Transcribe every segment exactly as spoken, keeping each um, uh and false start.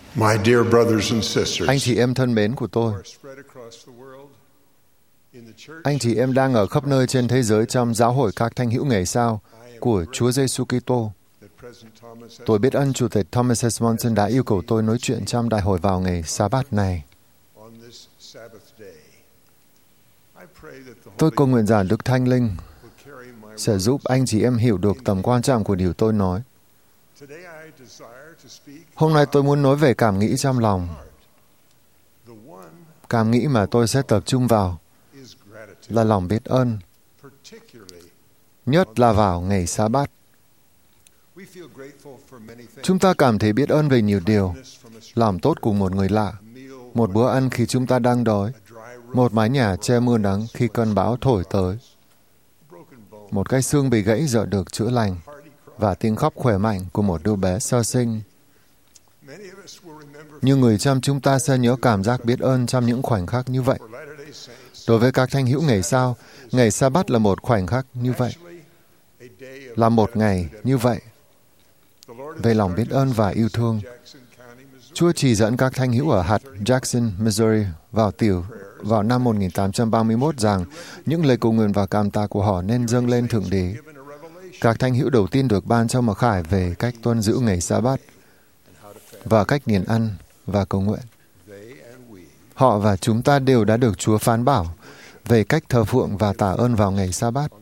My dear brothers and sisters, Anh chị em thân mến của tôi, anh chị em đang ở khắp nơi trên thế giới trong giáo hội các thánh hữu ngày sau của Chúa Giêsu Kitô. Tôi biết ơn Chủ tịch Thomas S. Monson đã yêu cầu tôi nói chuyện trong đại hội vào ngày Sa-bát này. Tôi cầu nguyện rằng Đức Thánh Linh sẽ giúp anh chị em hiểu được tầm quan trọng của điều tôi nói. Hôm nay tôi muốn nói về cảm nghĩ trong lòng. Cảm nghĩ mà tôi sẽ tập trung vào là lòng biết ơn, nhất là vào ngày Sa-bát. Chúng ta cảm thấy biết ơn về nhiều điều, làm tốt cùng một người lạ, một bữa ăn khi chúng ta đang đói, một mái nhà che mưa nắng khi cơn bão thổi tới, một cái xương bị gãy giờ được chữa lành, và tiếng khóc khỏe mạnh của một đứa bé sơ sinh. Nhiều người trong chúng ta sẽ nhớ cảm giác biết ơn trong những khoảnh khắc như vậy. Đối với các thánh hữu ngày sau, ngày Sa-bát là một khoảnh khắc như vậy, là một ngày như vậy, về lòng biết ơn và yêu thương. Chúa chỉ dẫn các thánh hữu ở hạt Jackson, Missouri vào tiểu vào năm một nghìn tám trăm ba mươi mốt rằng những lời cầu nguyện và cảm tạ của họ nên dâng lên Thượng Đế. Các thánh hữu đầu tiên được ban cho mặc khải về cách tuân giữ ngày Sa-bát và cách nghiền ăn và cầu nguyện. Họ và chúng ta đều đã được Chúa phán bảo về cách thờ phượng và tạ ơn vào ngày Sa-bát.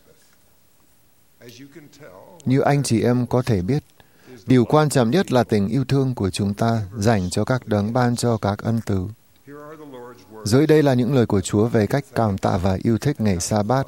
Như anh chị em có thể biết, điều quan trọng nhất là tình yêu thương của chúng ta dành cho các đấng ban cho các ân tứ. Dưới đây là những lời của Chúa về cách cảm tạ và yêu thích ngày Sa-bát.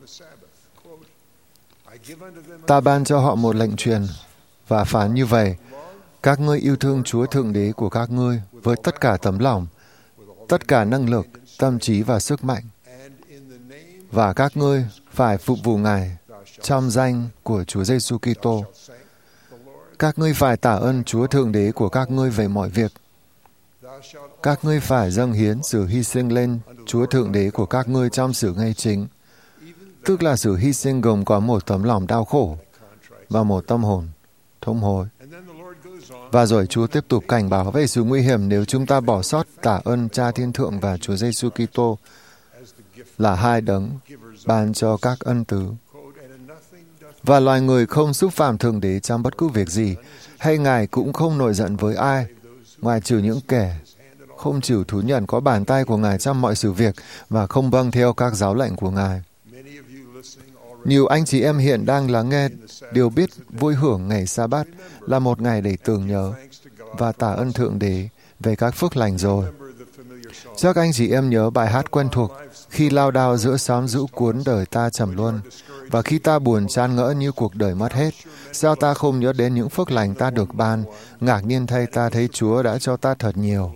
Ta ban cho họ một lệnh truyền và phán như vậy: các ngươi yêu thương Chúa Thượng Đế của các ngươi với tất cả tấm lòng, tất cả năng lực, tâm trí và sức mạnh. Và các ngươi phải phục vụ Ngài trong danh của Chúa Giêsu Kitô. Các ngươi phải tạ ơn Chúa Thượng Đế của các ngươi về mọi việc. Các ngươi phải dâng hiến sự hy sinh lên Chúa Thượng Đế của các ngươi trong sự ngay chính, tức là sự hy sinh gồm có một tấm lòng đau khổ và một tâm hồn thống hối. Và rồi Chúa tiếp tục cảnh báo về sự nguy hiểm nếu chúng ta bỏ sót tạ ơn Cha Thiên Thượng và Chúa Giêsu Kitô là hai đấng ban cho các ân tứ. Và loài người không xúc phạm Thượng Đế trong bất cứ việc gì, hay Ngài cũng không nổi giận với ai, ngoài trừ những kẻ không chịu thú nhận có bàn tay của Ngài trong mọi sự việc và không vâng theo các giáo lệnh của Ngài. Nhiều anh chị em hiện đang lắng nghe đều biết vui hưởng ngày Sa-bát là một ngày để tưởng nhớ và tạ ơn Thượng Đế về các phước lành rồi. Chắc anh chị em nhớ bài hát quen thuộc: khi lao đao giữa sóng dữ cuốn đời ta trầm luân, và khi ta buồn chan ngỡ như cuộc đời mất hết, sao ta không nhớ đến những phước lành ta được ban, ngạc nhiên thay ta thấy Chúa đã cho ta thật nhiều.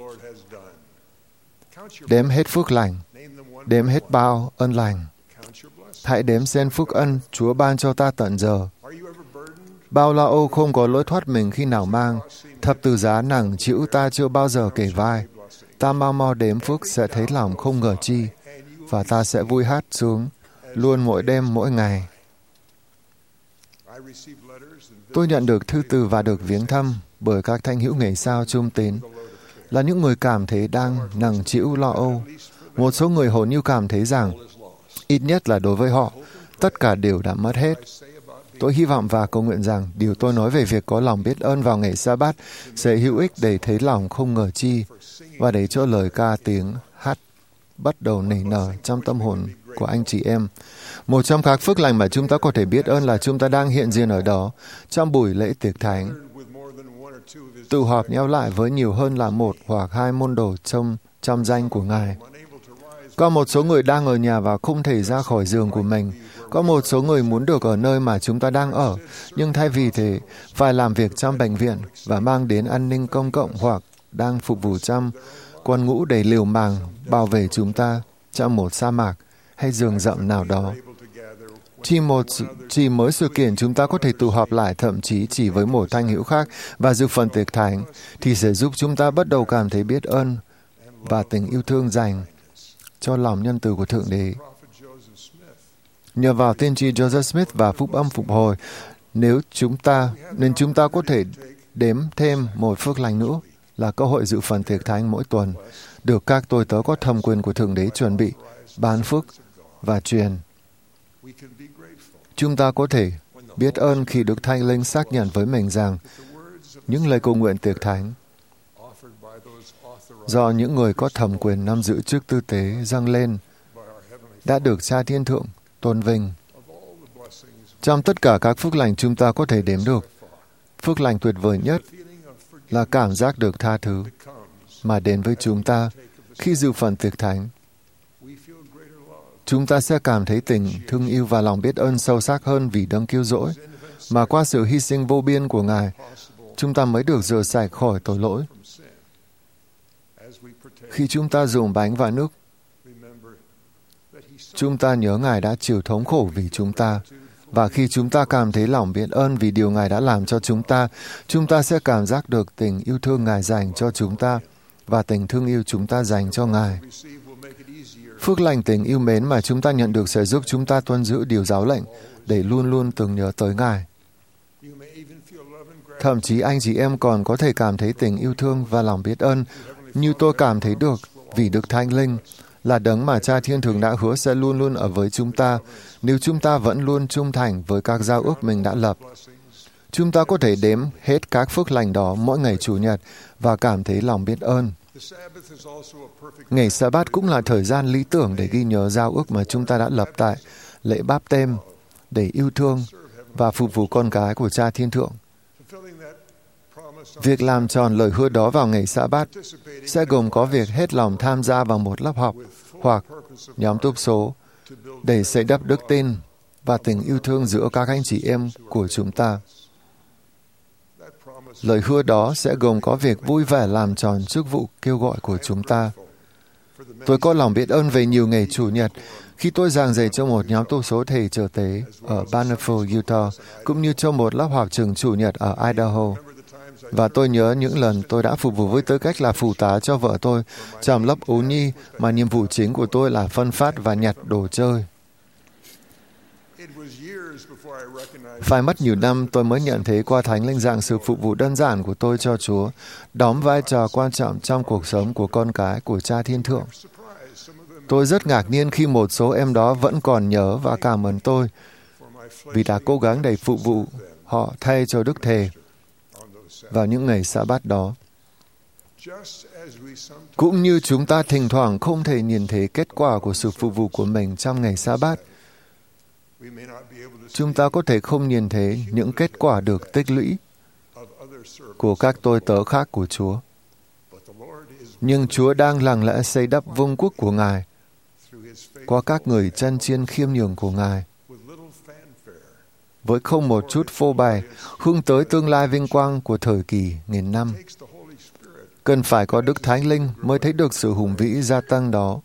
Đếm hết phước lành, đếm hết bao ân lành. Hãy đếm xem phước ân Chúa ban cho ta tận giờ. Bao lo âu không có lối thoát mình khi nào mang, thập tự giá nặng chịu ta chưa bao giờ kể vai. Ta mau mau đếm phước sẽ thấy lòng không ngờ chi, và ta sẽ vui hát sướng luôn mỗi đêm mỗi ngày. Tôi nhận được thư từ và được viếng thăm bởi các thánh hữu ngày sau trung tín, là những người cảm thấy đang nặng chịu lo âu. Một số người hầu như cảm thấy rằng, ít nhất là đối với họ, tất cả đều đã mất hết. Tôi hy vọng và cầu nguyện rằng điều tôi nói về việc có lòng biết ơn vào ngày Sa-bát sẽ hữu ích để thấy lòng không ngờ chi và để cho lời ca tiếng hát bắt đầu nảy nở trong tâm hồn của anh chị em. Một trong các phước lành mà chúng ta có thể biết ơn là chúng ta đang hiện diện ở đó trong buổi lễ tiệc thánh, tụ họp nhau lại với nhiều hơn là một hoặc hai môn đồ trong trong danh của Ngài. Có một số người đang ở nhà và không thể ra khỏi giường của mình. Có một số người muốn được ở nơi mà chúng ta đang ở, nhưng thay vì thế, phải làm việc trong bệnh viện và mang đến an ninh công cộng, hoặc đang phục vụ trong quân ngũ để liều mạng bảo vệ chúng ta trong một sa mạc hay rừng rậm nào đó. Chỉ một chỉ mới sự kiện chúng ta có thể tụ họp lại, thậm chí chỉ với một thánh hữu khác và dự phần tiệc thánh, thì sẽ giúp chúng ta bắt đầu cảm thấy biết ơn và tình yêu thương dành cho lòng nhân từ của Thượng Đế. Nhờ vào tiên tri Joseph Smith và phúc âm phục hồi, nếu chúng ta nên chúng ta có thể đếm thêm một phước lành nữa là cơ hội dự phần tiệc thánh mỗi tuần, được các tôi tớ có thẩm quyền của Thượng Đế chuẩn bị, ban phước và truyền. Chúng ta có thể biết ơn khi Đức Thánh Linh xác nhận với mình rằng những lời cầu nguyện tiệc thánh do những người có thẩm quyền nắm giữ chức tư tế dâng lên đã được Cha Thiên Thượng tôn vinh. Trong tất cả các phước lành chúng ta có thể đếm được, phước lành tuyệt vời nhất là cảm giác được tha thứ mà đến với chúng ta khi dự phần tiệc thánh. Chúng ta sẽ cảm thấy tình thương yêu và lòng biết ơn sâu sắc hơn vì đấng cứu rỗi, mà qua sự hy sinh vô biên của Ngài, chúng ta mới được rửa sạch khỏi tội lỗi. Khi chúng ta dùng bánh và nước, chúng ta nhớ Ngài đã chịu thống khổ vì chúng ta. Và khi chúng ta cảm thấy lòng biết ơn vì điều Ngài đã làm cho chúng ta, chúng ta sẽ cảm giác được tình yêu thương Ngài dành cho chúng ta và tình thương yêu chúng ta dành cho Ngài. Phước lành tình yêu mến mà chúng ta nhận được sẽ giúp chúng ta tuân giữ điều giáo lệnh để luôn luôn tưởng nhớ tới Ngài. Thậm chí anh chị em còn có thể cảm thấy tình yêu thương và lòng biết ơn như tôi cảm thấy được vì Đức Thánh Linh là đấng mà Cha Thiên Thượng đã hứa sẽ luôn luôn ở với chúng ta nếu chúng ta vẫn luôn trung thành với các giao ước mình đã lập. Chúng ta có thể đếm hết các phước lành đó mỗi ngày Chủ nhật và cảm thấy lòng biết ơn. Ngày Sa-bát cũng là thời gian lý tưởng để ghi nhớ giao ước mà chúng ta đã lập tại lễ báp têm để yêu thương và phục vụ con cái của Cha Thiên Thượng. Việc làm tròn lời hứa đó vào ngày Sa-bát sẽ gồm có việc hết lòng tham gia vào một lớp học hoặc nhóm túc số để xây đắp đức tin và tình yêu thương giữa các anh chị em của chúng ta. Lời hứa đó sẽ gồm có việc vui vẻ làm tròn chức vụ kêu gọi của chúng ta. Tôi có lòng biết ơn về nhiều ngày Chủ nhật khi tôi giảng dạy cho một nhóm túc số thầy trợ tế ở Bannerful, Utah, cũng như cho một lớp học trường Chủ nhật ở Idaho. Và tôi nhớ những lần tôi đã phục vụ với tư cách là phụ tá cho vợ tôi trong lớp ấu nhi mà nhiệm vụ chính của tôi là phân phát và nhặt đồ chơi. Phải mất nhiều năm tôi mới nhận thấy qua Thánh Linh rằng sự phục vụ đơn giản của tôi cho Chúa đóng vai trò quan trọng trong cuộc sống của con cái của Cha Thiên Thượng. Tôi rất ngạc nhiên khi một số em đó vẫn còn nhớ và cảm ơn tôi vì đã cố gắng để phục vụ họ thay cho Đức Thề vào những ngày Sa-bát đó. Cũng như chúng ta thỉnh thoảng không thể nhìn thấy kết quả của sự phục vụ của mình trong ngày Sa-bát, chúng ta có thể không nhìn thấy những kết quả được tích lũy của các tôi tớ khác của Chúa. Nhưng Chúa đang lặng lẽ xây đắp vương quốc của Ngài qua các người chân chiên khiêm nhường của Ngài, với không một chút phô bày, hướng tới tương lai vinh quang của thời kỳ nghìn năm. Cần phải có Đức Thánh Linh mới thấy được sự hùng vĩ gia tăng đó.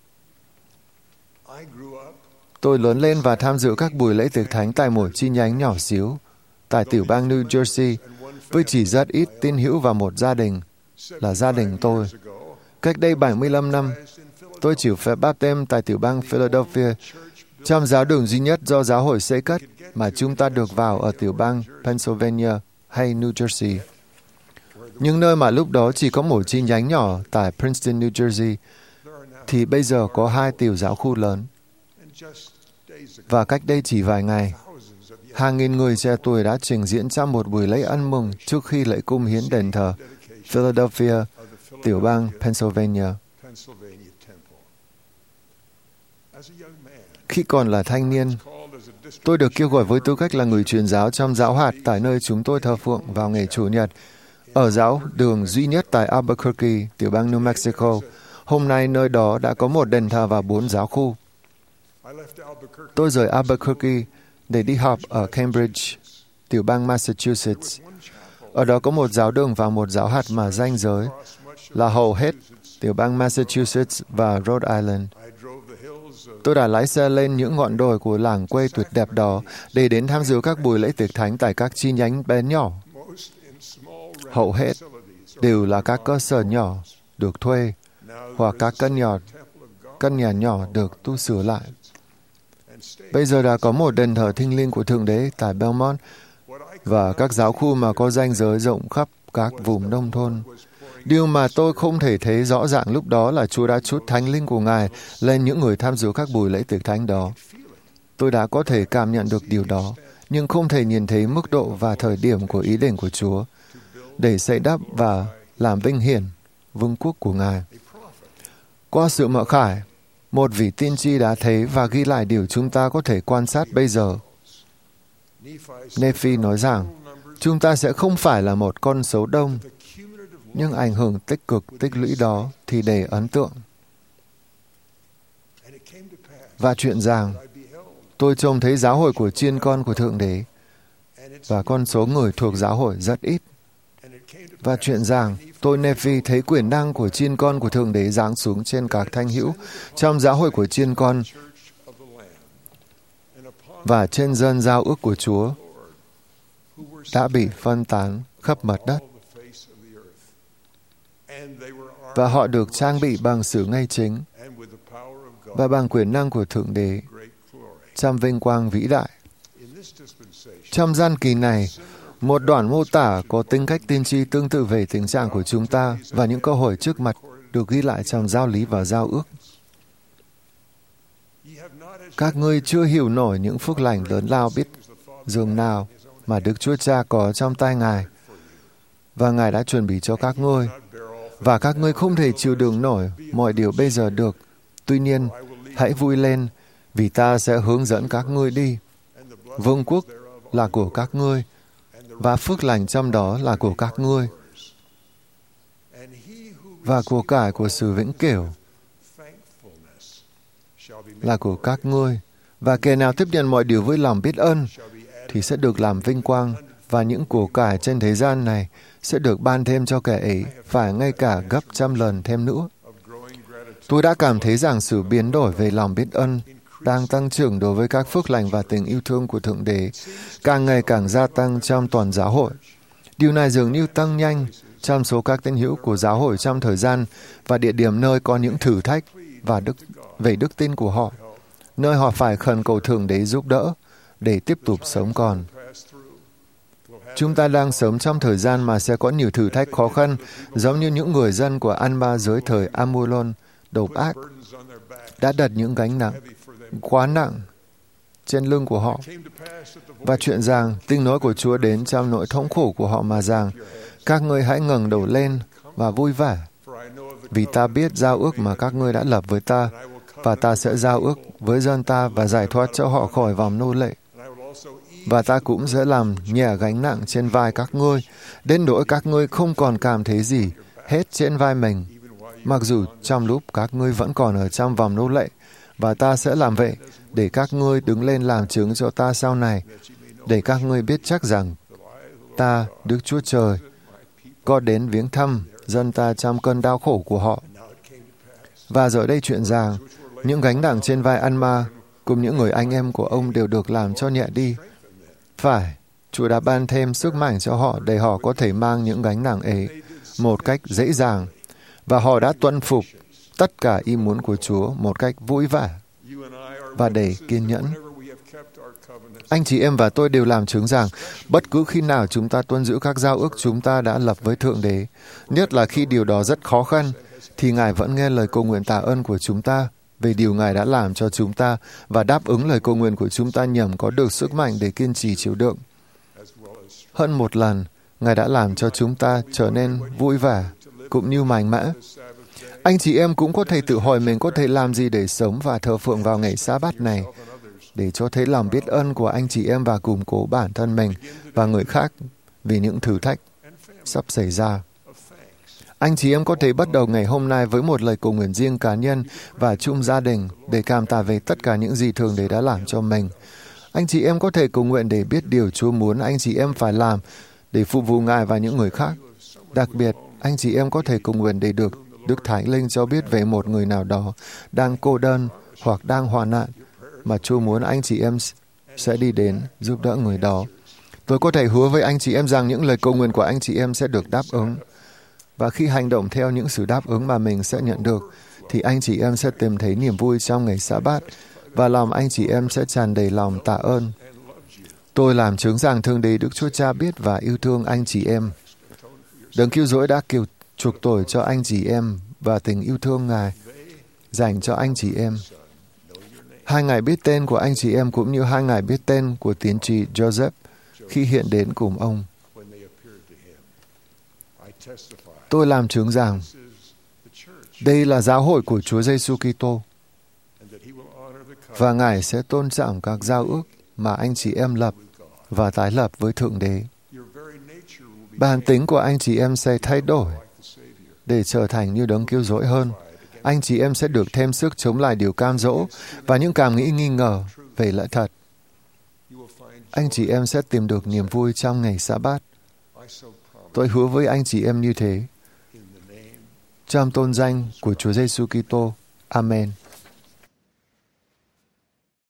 Tôi lớn lên và tham dự các buổi lễ tiệc thánh tại một chi nhánh nhỏ xíu tại tiểu bang New Jersey với chỉ rất ít tín hữu và một gia đình, là gia đình tôi. Cách đây bảy mươi lăm năm, tôi chịu phép báp têm tại tiểu bang Philadelphia, trong giáo đường duy nhất do giáo hội xây cất mà chúng ta được vào ở tiểu bang Pennsylvania hay New Jersey. Nhưng nơi mà lúc đó chỉ có một chi nhánh nhỏ tại Princeton, New Jersey, thì bây giờ có hai tiểu giáo khu lớn. Và cách đây chỉ vài ngày, hàng nghìn người trẻ tuổi đã trình diễn trong một buổi lễ ăn mừng trước khi lễ cung hiến đền thờ Philadelphia, tiểu bang Pennsylvania. Khi còn là thanh niên, tôi được kêu gọi với tư cách là người truyền giáo trong giáo hạt tại nơi chúng tôi thờ phượng vào ngày Chủ nhật, ở giáo đường duy nhất tại Albuquerque, tiểu bang New Mexico. Hôm nay nơi đó đã có một đền thờ và bốn giáo khu. Tôi rời Albuquerque để đi học ở Cambridge, tiểu bang Massachusetts. Ở đó có một giáo đường và một giáo hạt mà ranh giới là hầu hết tiểu bang Massachusetts và Rhode Island. Tôi đã lái xe lên những ngọn đồi của làng quê tuyệt đẹp đó để đến tham dự các buổi lễ tiệc thánh tại các chi nhánh bé nhỏ. Hầu hết đều là các cơ sở nhỏ được thuê hoặc các căn nhà, căn nhà nhỏ được tu sửa lại. Bây giờ đã có một đền thờ thiêng liêng của Thượng Đế tại Belmont và các giáo khu mà có ranh giới rộng khắp các vùng nông thôn. Điều mà tôi không thể thấy rõ ràng lúc đó là Chúa đã trút Thánh Linh của Ngài lên những người tham dự các buổi lễ tiệc thánh đó. Tôi đã có thể cảm nhận được điều đó, nhưng không thể nhìn thấy mức độ và thời điểm của ý định của Chúa để xây đắp và làm vinh hiển vương quốc của Ngài. Qua sự mặc khải, một vị tiên tri đã thấy và ghi lại điều chúng ta có thể quan sát bây giờ. Nephi nói rằng, chúng ta sẽ không phải là một con số đông, nhưng ảnh hưởng tích cực tích lũy đó thì đầy ấn tượng. Và chuyện rằng, tôi trông thấy giáo hội của chiên con của Thượng Đế, và con số người thuộc giáo hội rất ít. Và chuyện rằng, tôi Nephi thấy quyền năng của chiên con của Thượng Đế giáng xuống trên các thánh hữu trong giáo hội của chiên con và trên dân giao ước của Chúa đã bị phân tán khắp mặt đất. Và họ được trang bị bằng sự ngay chính và bằng quyền năng của Thượng Đế trong vinh quang vĩ đại. Trong gian kỳ này, một đoạn mô tả có tính cách tiên tri tương tự về tình trạng của chúng ta và những câu hỏi trước mặt được ghi lại trong giáo lý và giao ước. Các ngươi chưa hiểu nổi những phước lành lớn lao biết dường nào mà Đức Chúa Cha có trong tay Ngài, và Ngài đã chuẩn bị cho các ngươi, và các ngươi không thể chịu đựng nổi mọi điều bây giờ được. Tuy nhiên, hãy vui lên, vì ta sẽ hướng dẫn các ngươi đi. Vương quốc là của các ngươi, và phước lành trong đó là của các ngươi, và của cải của sự vĩnh cửu là của các ngươi. Và kẻ nào tiếp nhận mọi điều với lòng biết ơn thì sẽ được làm vinh quang, và những của cải trên thế gian này sẽ được ban thêm cho kẻ ấy, phải ngay cả gấp trăm lần thêm nữa. Tôi đã cảm thấy rằng sự biến đổi về lòng biết ơn đang tăng trưởng đối với các phước lành và tình yêu thương của Thượng Đế, càng ngày càng gia tăng trong toàn giáo hội. Điều này dường như tăng nhanh trong số các tín hữu của giáo hội trong thời gian và địa điểm nơi có những thử thách và đức, về đức tin của họ, nơi họ phải khẩn cầu Thượng Đế giúp đỡ để tiếp tục sống còn. Chúng ta đang sống trong thời gian mà sẽ có nhiều thử thách khó khăn, giống như những người dân của Alma dưới thời Amulon độc ác đã đặt những gánh nặng quá nặng trên lưng của họ. Và chuyện rằng tiếng nói của Chúa đến trong nỗi thống khổ của họ mà rằng, các ngươi hãy ngẩng đầu lên và vui vẻ, vì ta biết giao ước mà các ngươi đã lập với ta, và ta sẽ giao ước với dân ta và giải thoát cho họ khỏi vòng nô lệ. Và ta cũng sẽ làm nhẹ gánh nặng trên vai các ngươi, đến nỗi các ngươi không còn cảm thấy gì hết trên vai mình, mặc dù trong lúc các ngươi vẫn còn ở trong vòng nô lệ. Và ta sẽ làm vậy để các ngươi đứng lên làm chứng cho ta sau này, để các ngươi biết chắc rằng ta, Đức Chúa Trời, có đến viếng thăm dân ta trong cơn đau khổ của họ. Và rồi đây chuyện rằng, những gánh nặng trên vai Alma cùng những người anh em của ông đều được làm cho nhẹ đi. Phải, Chúa đã ban thêm sức mạnh cho họ để họ có thể mang những gánh nặng ấy một cách dễ dàng, và họ đã tuân phục tất cả ý muốn của Chúa một cách vui vẻ và đầy kiên nhẫn. Anh chị em và tôi đều làm chứng rằng, bất cứ khi nào chúng ta tuân giữ các giao ước chúng ta đã lập với Thượng Đế, nhất là khi điều đó rất khó khăn, thì Ngài vẫn nghe lời cầu nguyện tạ ơn của chúng ta về điều Ngài đã làm cho chúng ta và đáp ứng lời cầu nguyện của chúng ta nhằm có được sức mạnh để kiên trì chịu đựng. Hơn một lần, Ngài đã làm cho chúng ta trở nên vui vẻ, cũng như mạnh mẽ. Anh chị em cũng có thể tự hỏi mình có thể làm gì để sống và thờ phượng vào ngày Sa-bát này, để cho thấy lòng biết ơn của anh chị em và củng cố bản thân mình và người khác vì những thử thách sắp xảy ra. Anh chị em có thể bắt đầu ngày hôm nay với một lời cầu nguyện riêng cá nhân và chung gia đình để cảm tạ về tất cả những gì Thượng Đế đã làm cho mình. Anh chị em có thể cầu nguyện để biết điều Chúa muốn anh chị em phải làm để phục vụ Ngài và những người khác. Đặc biệt, anh chị em có thể cầu nguyện để được Đức Thánh Linh cho biết về một người nào đó đang cô đơn hoặc đang hoạn nạn mà Chúa muốn anh chị em sẽ đi đến giúp đỡ người đó. Tôi có thể hứa với anh chị em rằng những lời cầu nguyện của anh chị em sẽ được đáp ứng. Và khi hành động theo những sự đáp ứng mà mình sẽ nhận được, thì anh chị em sẽ tìm thấy niềm vui trong ngày Sa-bát, và lòng anh chị em sẽ tràn đầy lòng tạ ơn. Tôi làm chứng rằng Thượng Đế Đức Chúa Cha biết và yêu thương anh chị em. Đấng cứu rỗi đã kêu chuộc tội cho anh chị em và tình yêu thương Ngài dành cho anh chị em. Hai Ngài biết tên của anh chị em cũng như hai Ngài biết tên của tiên tri Joseph khi hiện đến cùng ông. Tôi làm chứng rằng đây là giáo hội của Chúa Giêsu Kitô và Ngài sẽ tôn trọng các giao ước mà anh chị em lập và tái lập với Thượng Đế. Bản tính của anh chị em sẽ thay đổi để trở thành như đấng cứu rỗi hơn. Anh chị em sẽ được thêm sức chống lại điều cam dỗ và những cảm nghĩ nghi ngờ về lẽ thật. Anh chị em sẽ tìm được niềm vui trong ngày Sa-bát. Tôi hứa với anh chị em như thế. Trong tôn danh của Chúa Giêsu Kitô. Amen.